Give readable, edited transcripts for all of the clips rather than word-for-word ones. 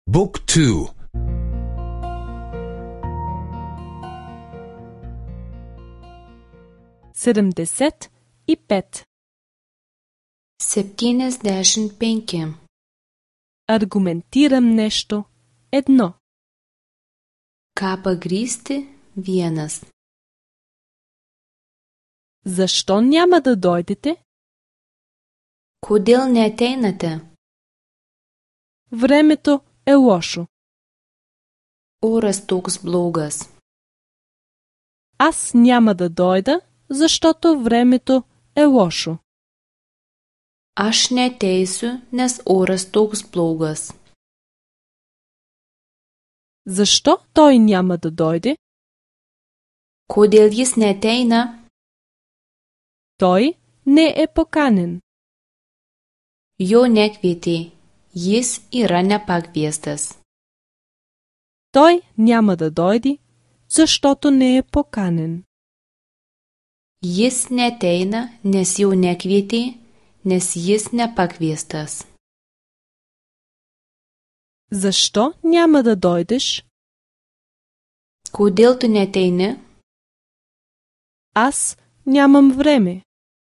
Book 2. 75. 75. Аргументирам нещо. 1. Ką pagrįsti? 1. Защо няма да дойдете? Kodėl neateinate? Времето е лошо. Oras toks blogas. Аз няма да дойда, защото времето е лошо. Aš neateisiu, nes oras toks blogas. Защо той няма да дойде? Kodėl jis neateina? Той не е поканен. Jo nekvietė. Jis yra nepakviestas. Той няма да дойде, защото не е поканен. Jis neateina, nes jau nekvietė, nes jis nepakviestas. Защо няма да дойдеш? Kodėl tu neateini? Аз нямам време.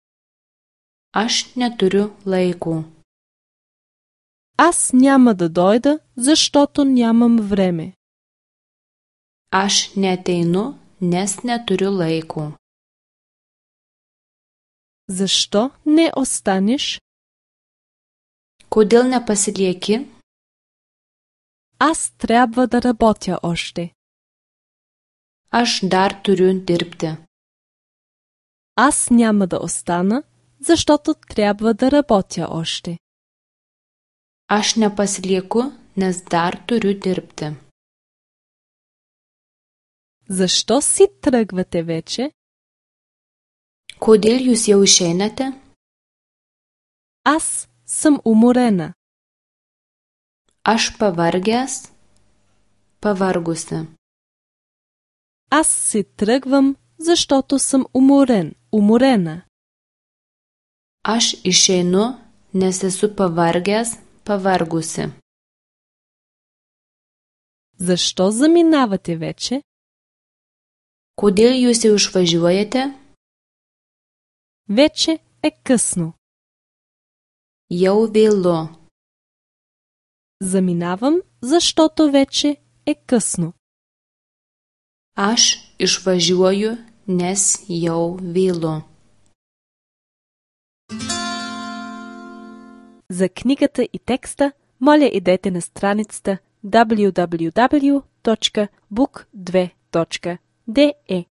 Aš neturiu laiko. Аз няма да дойда, защото нямам време. Aš neateinu, nes neturiu laiko. Защо не останеш? Kodėl nepasilieki? Аз трябва да работя още. Aš dar turiu dirbti. Аз няма да остана, защото трябва да работя още. Aš nepasilieku, nes dar turiu dirbti. Защо си тръгвате вече? Kodėl jūs jau išeinate? Аз съм уморена. Aš pavargęs, pavargusi. Аз си тръгвам, защото съм уморена. Aš išeinu, nes esu pavargęs, pavargusi. Защо заминавате вече? Kodėl jūs jau išvažiuojate? Вече е късно. Jau vėlu. Заминавам, защото вече е късно. Aš išvažiuoju, nes jau vėlu. За книгата и текста, моля идете на страницата www.book2.de.